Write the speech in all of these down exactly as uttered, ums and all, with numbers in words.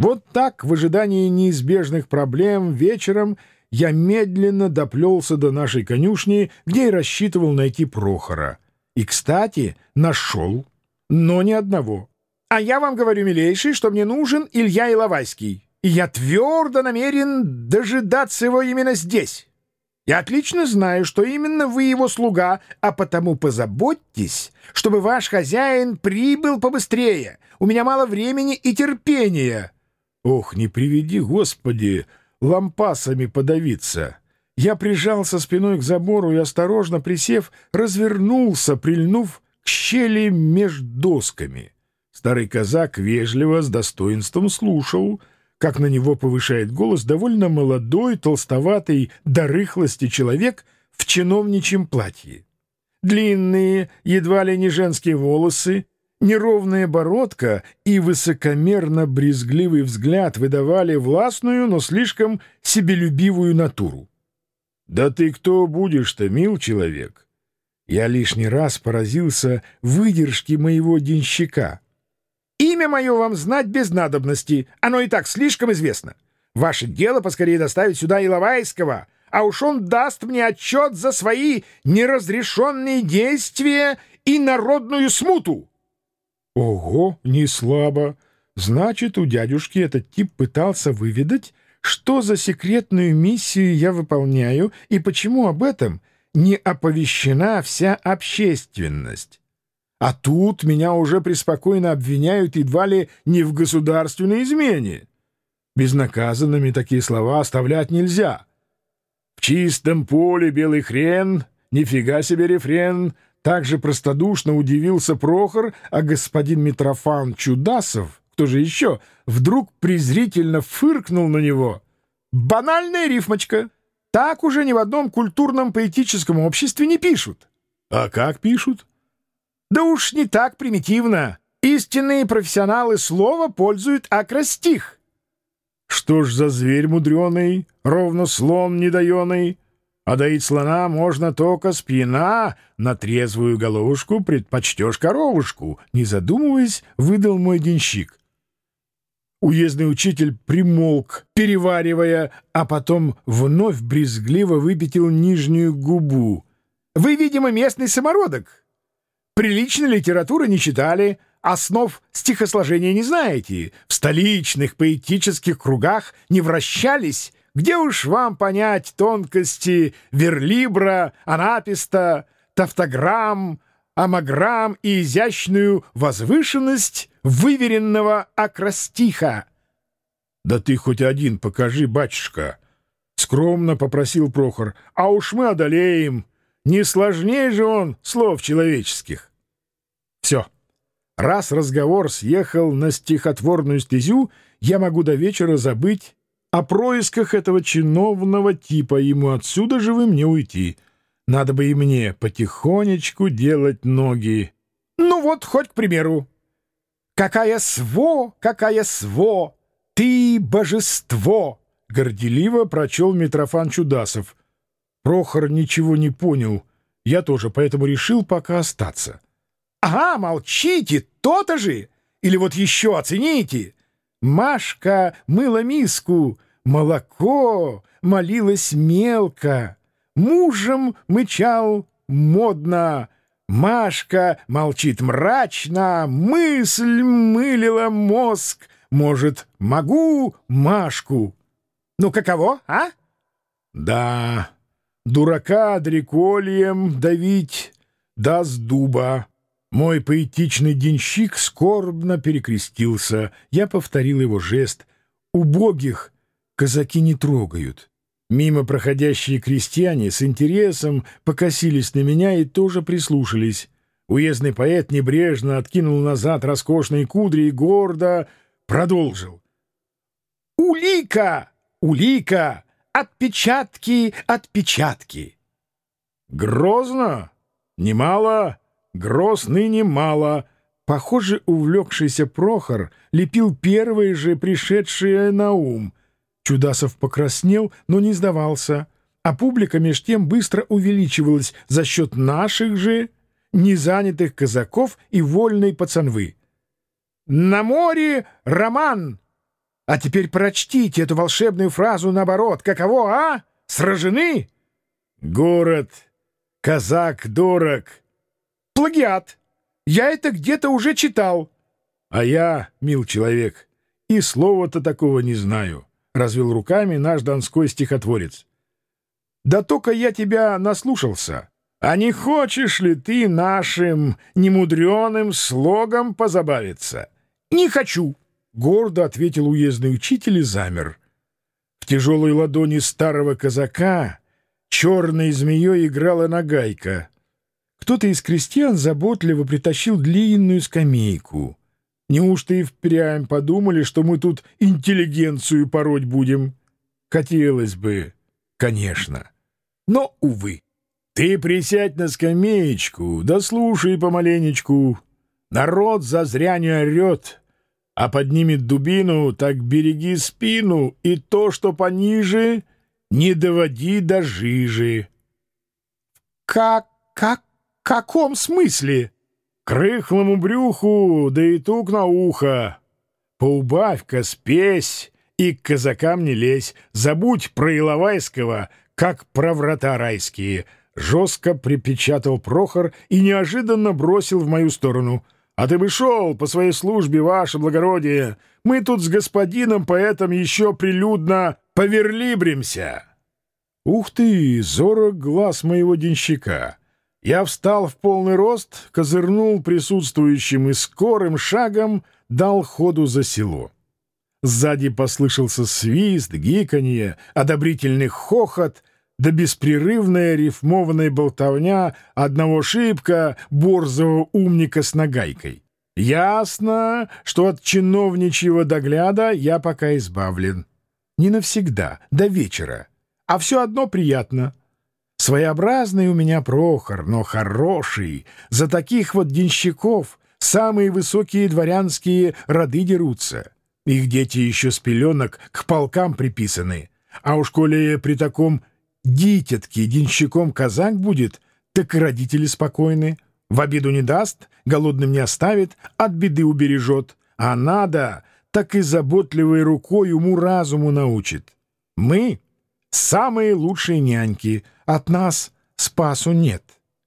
Вот так, в ожидании неизбежных проблем, вечером я медленно доплелся до нашей конюшни, где и рассчитывал найти Прохора. И, кстати, нашел, но ни одного. А я вам говорю, милейший, что мне нужен Илья Иловайский, и я твердо намерен дожидаться его именно здесь. Я отлично знаю, что именно вы его слуга, а потому позаботьтесь, чтобы ваш хозяин прибыл побыстрее. У меня мало времени и терпения. Ох, не приведи, Господи, лампасами подавиться. Я прижался спиной к забору и, осторожно присев, развернулся, прильнув к щели между досками. Старый казак вежливо, с достоинством слушал, как на него повышает голос довольно молодой, толстоватый до рыхлости человек в чиновничьем платье. Длинные, едва ли не женские волосы, неровная бородка и высокомерно-брезгливый взгляд выдавали властную, но слишком себелюбивую натуру. «Да ты кто будешь-то, мил человек?» Я лишний раз поразился выдержке моего денщика. «Имя мое вам знать без надобности, оно и так слишком известно. Ваше дело поскорее доставить сюда Иловайского, а уж он даст мне отчет за свои неразрешенные действия и народную смуту». Ого, не слабо. Значит, у дядюшки этот тип пытался выведать, что за секретную миссию я выполняю и почему об этом не оповещена вся общественность. А тут меня уже преспокойно обвиняют едва ли не в государственной измене. Безнаказанными такие слова оставлять нельзя. В чистом поле белый хрен, нифига себе рефрен. Также простодушно удивился Прохор, а господин Митрофан Чудасов, кто же еще, вдруг презрительно фыркнул на него. Банальная рифмочка. Так уже ни в одном культурном поэтическом обществе не пишут. А как пишут? Да уж не так примитивно. Истинные профессионалы слова пользуют акростих. Что ж за зверь мудреный, ровно слон недоеный? А доить слона можно только с пьяна, на трезвую головушку предпочтешь коровушку, не задумываясь, выдал мой денщик. Уездный учитель примолк, переваривая, а потом вновь брезгливо выпятил нижнюю губу. Вы, видимо, местный самородок. Приличной литературы не читали, основ стихосложения не знаете, в столичных поэтических кругах не вращались. Где уж вам понять тонкости верлибра, анаписта, тафтограмм, амограмм и изящную возвышенность выверенного акростиха? — Да ты хоть один покажи, батюшка! — скромно попросил Прохор. — А уж мы одолеем. Не сложнее же он слов человеческих. Все. Раз разговор съехал на стихотворную стезю, я могу до вечера забыть о происках этого чиновного типа, ему отсюда живым не уйти. Надо бы и мне потихонечку делать ноги. Ну вот, хоть к примеру. «Какая сво, какая сво! Ты божество!» — горделиво прочел Митрофан Чудасов. Прохор ничего не понял. Я тоже, поэтому решил пока остаться. «Ага, молчите, то-то же! Или вот еще оцените! Машка мыла миску, молоко молилось мелко, мужем мычал модно, Машка молчит мрачно, мысль мылила мозг, может, могу Машку? Ну, каково, а?» «Да, дурака дрекольем давить, да с дуба». Мой поэтичный денщик скорбно перекрестился. Я повторил его жест. Убогих казаки не трогают. Мимо проходящие крестьяне с интересом покосились на меня и тоже прислушались. Уездный поэт небрежно откинул назад роскошные кудри и гордо продолжил. «Улика! Улика! Отпечатки! Отпечатки!» «Грозно! Немало!» Гроз ныне мало. Похоже, увлекшийся Прохор лепил первые же пришедшие на ум. Чудасов покраснел, но не сдавался, а публика меж тем быстро увеличивалась за счет наших же незанятых казаков и вольной пацанвы. «На море роман! А теперь прочтите эту волшебную фразу наоборот. Каково, а? Сражены? Город, казак дорог. Плагиат. Я это где-то уже читал. А я, мил человек, и слова-то такого не знаю, — развел руками наш донской стихотворец. Да только я тебя наслушался. А не хочешь ли ты нашим немудреным слогом позабавиться? Не хочу, — гордо ответил уездный учитель и замер. В тяжелой ладони старого казака черной змеей играла нагайка. Кто-то из крестьян заботливо притащил длинную скамейку. Неужто и впрямь подумали, что мы тут интеллигенцию пороть будем? Хотелось бы, конечно, но, увы. Ты присядь на скамеечку, да слушай помаленечку. Народ зазря не орет, а поднимет дубину, так береги спину, и то, что пониже, не доводи до жижи. Как, как, в каком смысле? К рыхлому брюху, да и тук на ухо. Поубавь-ка спесь и к казакам не лезь. Забудь про Иловайского, как про врата райские. Жестко припечатал Прохор и неожиданно бросил в мою сторону. А ты бы шел по своей службе, ваше благородие. Мы тут с господином поэтом еще прилюдно поверлибримся. Ух ты, зорок глаз моего денщика. Я встал в полный рост, козырнул присутствующим и скорым шагом дал ходу за село. Сзади послышался свист, гиканье, одобрительный хохот, да беспрерывная рифмованная болтовня одного шибко борзого умника с нагайкой. Ясно, что от чиновничьего догляда я пока избавлен. Не навсегда, до вечера, а все одно приятно. Своеобразный у меня Прохор, но хороший. За таких вот денщиков самые высокие дворянские роды дерутся. Их дети еще с пеленок к полкам приписаны. А уж коли при таком дитятке денщиком казак будет, так и родители спокойны. В обиду не даст, голодным не оставит, от беды убережет. А надо, так и заботливой рукой уму-разуму научит. Мы — самые лучшие няньки, от нас спасу нет.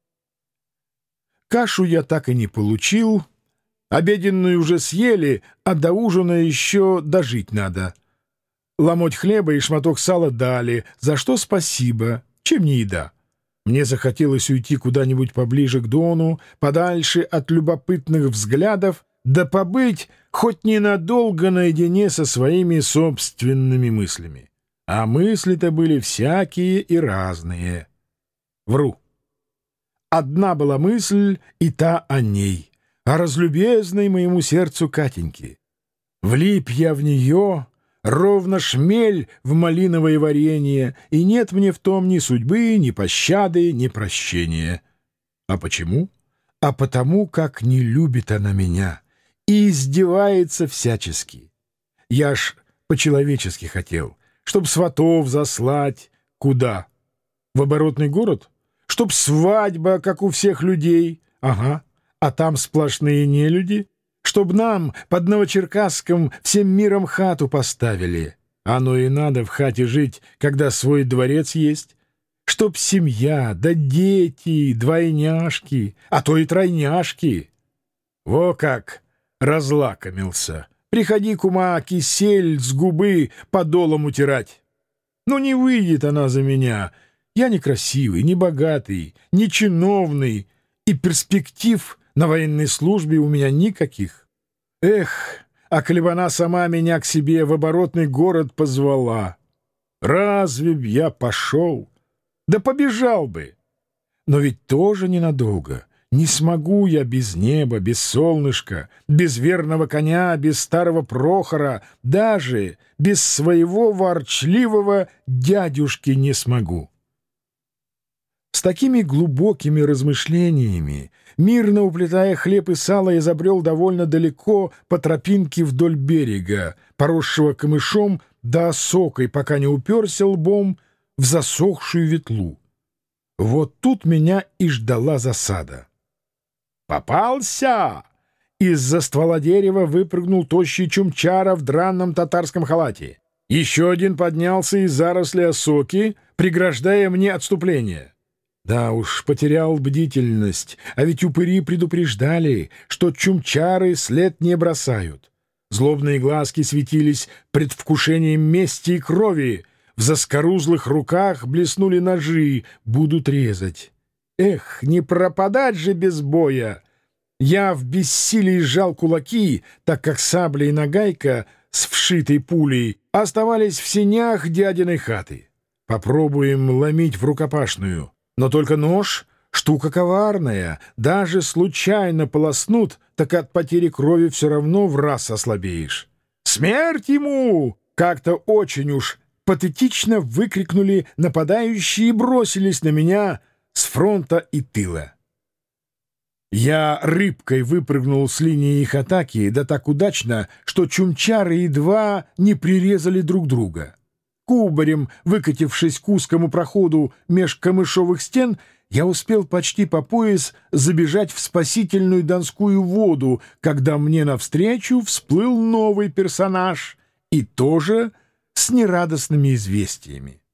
Кашу я так и не получил. Обеденную уже съели, а до ужина еще дожить надо. Ломоть хлеба и шматок сала дали, за что спасибо, чем не еда. Мне захотелось уйти куда-нибудь поближе к Дону, подальше от любопытных взглядов, да побыть хоть ненадолго наедине со своими собственными мыслями. А мысли-то были всякие и разные. Вру. Одна была мысль, и та о ней, о разлюбезной моему сердцу Катеньке. Влип я в нее, ровно шмель в малиновое варенье, и нет мне в том ни судьбы, ни пощады, ни прощения. А почему? А потому, как не любит она меня и издевается всячески. Я ж по-человечески хотел, чтоб сватов заслать. Куда? В оборотный город? Чтоб свадьба, как у всех людей. Ага. А там сплошные нелюди. Чтоб нам под Новочеркасском всем миром хату поставили. Оно и надо в хате жить, когда свой дворец есть. Чтоб семья, да дети, двойняшки, а то и тройняшки. Во как разлакомился. Приходи, кума, кисель с губы подолом утирать. Ну, не выйдет она за меня. Я не красивый, не богатый, не чиновный, и перспектив на военной службе у меня никаких. Эх, а коли б она сама меня к себе в оборотный город позвала, разве б я пошел? Да побежал бы. Но ведь тоже ненадолго. Не смогу я без неба, без солнышка, без верного коня, без старого Прохора, даже без своего ворчливого дядюшки не смогу. С такими глубокими размышлениями, мирно уплетая хлеб и сало, я забрел довольно далеко по тропинке вдоль берега, поросшего камышом до осокой, пока не уперся лбом в засохшую ветлу. Вот тут меня и ждала засада. «Попался! из-за ствола дерева выпрыгнул тощий чумчара в дранном татарском халате. Еще один поднялся из заросли осоки, преграждая мне отступление. Да уж, потерял бдительность, а ведь упыри предупреждали, что чумчары след не бросают. Злобные глазки светились предвкушением мести и крови, в заскорузлых руках блеснули ножи, будут резать. Эх, не пропадать же без боя! Я в бессилии сжал кулаки, так как сабля и нагайка с вшитой пулей оставались в сенях дядиной хаты. Попробуем ломить в рукопашную. Но только нож — штука коварная. Даже случайно полоснут, так от потери крови все равно в раз ослабеешь. «Смерть ему!» — как-то очень уж патетично выкрикнули нападающие и бросились на меня с фронта и тыла. Я рыбкой выпрыгнул с линии их атаки, да так удачно, что чумчары едва не прирезали друг друга. Кубарем, выкатившись к узкому проходу меж камышовых стен, я успел почти по пояс забежать в спасительную Донскую воду, когда мне навстречу всплыл новый персонаж, и тоже с нерадостными известиями.